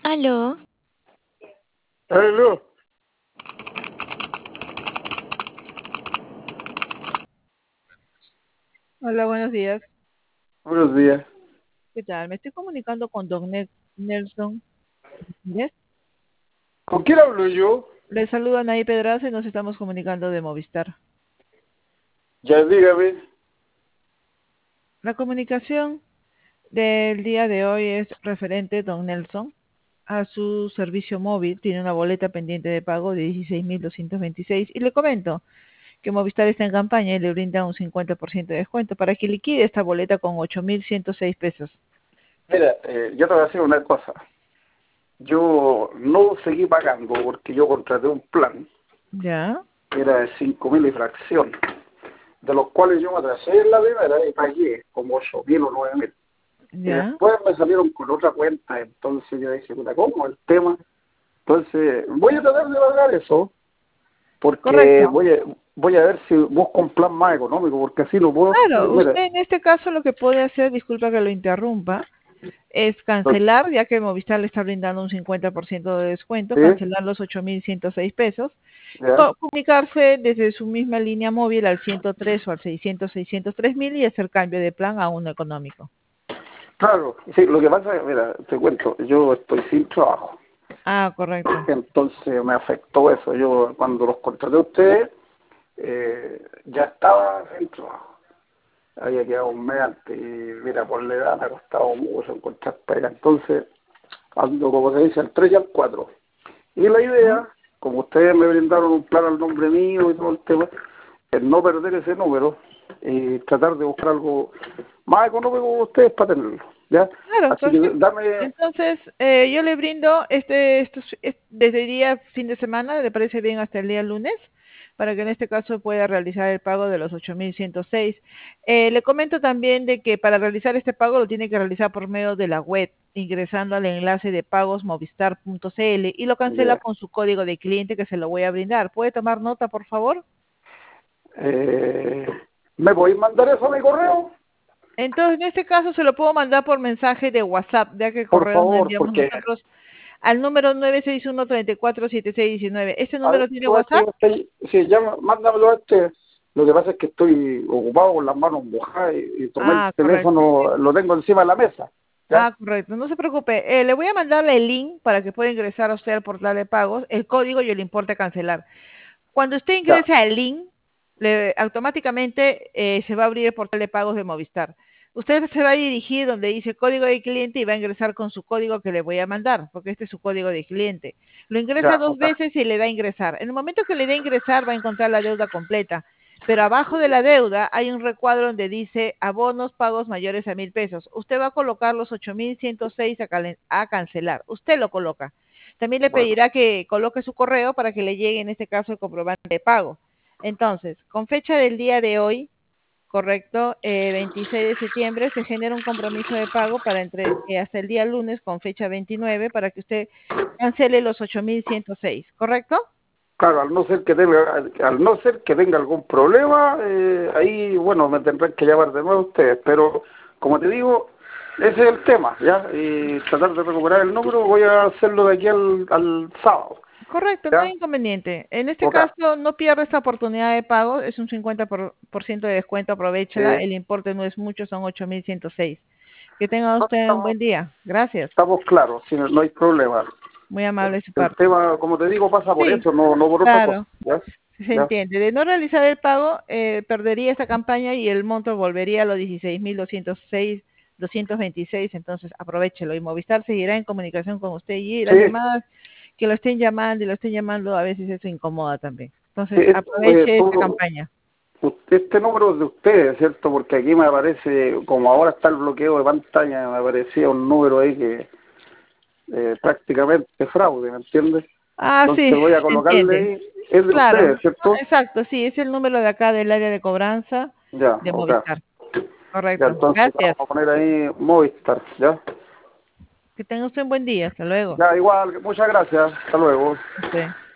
Aló, Aló, Hola, buenos días. buenos días. ¿Qué tal? Me estoy comunicando con Nelson. ¿Yes? ¿Con quién hablo yo? Le saluda Nay Pedraza y nos estamos comunicando de Movistar. Ya dígame. La comunicación del día de hoy es referente, don Nelson, a su servicio móvil. Tiene una boleta pendiente de pago de 16.226 y le comento que Movistar está en campaña y le brinda un 50% de descuento para que liquide esta boleta con 8.106 pesos. Mira, yo te voy a decir una cosa. Yo no seguí pagando porque yo contraté un plan ¿Ya? que era de 5.000 y fracción, de los cuales yo me atrasé en la primera y pagué como 8.000 o 9.000. Y ¿Ya? después me salieron con otra cuenta, entonces yo dije, puta, ¿cómo el tema? Entonces, voy a tratar de pagar eso, porque Correcto. voy a ver si busco un plan más económico, porque así no puedo. Claro, Mira, usted en este caso lo que puede hacer, disculpa que lo interrumpa, es cancelar, ya que Movistar le está brindando un 50% de descuento, ¿sí? cancelar los 8.106 pesos, ¿Ya? comunicarse desde su misma línea móvil al 103 o al 600-603.000 y hacer cambio de plan a uno económico. Claro, sí, lo que pasa es, mira, te cuento, yo estoy sin trabajo, Ah, correcto. entonces me afectó eso. Yo cuando los contraté a ustedes, ya estaba sin trabajo, había quedado un mes antes y mira, por la edad me ha costado mucho encontrar pega, entonces ando, como se dice, al 3 y al 4. Y la ¿No? idea, como ustedes me brindaron un plan al nombre mío y todo el tema, es no perder ese número y tratar de buscar algo más económico con ustedes para tenerlo, ¿ya? Claro, Así que perfecto. dame. Entonces, yo le brindo desde el día fin de semana, ¿le parece bien hasta el día lunes? Para que en este caso pueda realizar el pago de los 8.106. Le comento también de que para realizar este pago lo tiene que realizar por medio de la web, ingresando al enlace de pagos movistar.cl y lo cancela Ya. con su código de cliente que se lo voy a brindar. ¿Puede tomar nota, por favor? Eh, ¿Me podéis mandar eso a mi correo? Entonces, en este caso se lo puedo mandar por mensaje de WhatsApp, ya que el Por correo no favor, enviamos porque nosotros al número 961-347619. ¿Este a número tiene esto este WhatsApp? que sí, ya mándamelo a este. Lo que pasa es que estoy ocupado con las manos mojadas y tomé el Ah, correcto. teléfono, lo tengo encima de la mesa, ¿ya? Ah, correcto. No se preocupe. Le voy a mandarle el link para que pueda ingresar a usted al portal de pagos, el código y el importe a cancelar. Cuando usted Ya, ingresa el link, automáticamente se va a abrir el portal de pagos de Movistar. Usted se va a dirigir donde dice código de cliente y va a ingresar con su código que le voy a mandar, porque este es su código de cliente. Lo ingresa ya, dos ok. veces y le da a ingresar. En el momento que le dé a ingresar va a encontrar la deuda completa, pero abajo de la deuda hay un recuadro donde dice abonos pagos mayores a 1.000 pesos. Usted va a colocar los 8.106 a cancelar. Usted lo coloca. También le Bueno, pedirá que coloque su correo para que le llegue en este caso el comprobante de pago. Entonces, con fecha del día de hoy, correcto, 26 de septiembre, se genera un compromiso de pago para hasta el día lunes con fecha 29 para que usted cancele los 8.106, ¿correcto? claro, al no ser que tenga algún problema, ahí, bueno, me tendrán que llamar de nuevo ustedes, pero como te digo, ese es el tema, ¿ya? Y tratar de recuperar el número, voy a hacerlo de aquí al sábado, Correcto, no hay ¿ya? inconveniente. En este Ok. caso, no pierda esta oportunidad de pago, es un 50% de descuento, aprovechala, Eh, el importe no es mucho, son 8.106. Que tenga no, usted un buen día. Gracias. estamos claros, si no, no hay problema. Muy amable de su El parte. tema, como te digo, pasa por Sí, eso, no por otra cosa, claro, ¿ya? sí se ¿Ya? entiende. De no realizar el pago, perdería esta campaña y el monto volvería a los 16.226, entonces aprovechelo. Y Movistar seguirá en comunicación con usted y Sí, las llamadas que lo estén llamando y lo estén llamando, a veces eso incomoda también. sí, Entonces aproveche esta campaña. este número es de ustedes, ¿cierto? Porque aquí me aparece, como ahora está el bloqueo de pantalla, me aparecía un número ahí que prácticamente fraude, ¿me entiendes? Ah, Entonces sí, voy a se colocarle entiende. ahí, es de Claro, ustedes, ¿cierto? exacto, sí, es el número de acá del área de cobranza Ya, de ok. Movistar. Ya, Correcto. entonces Gracias. vamos a poner ahí Movistar, ¿ya? Que tenga usted un buen día. Hasta luego. Ya, igual, muchas gracias, hasta luego. Usted.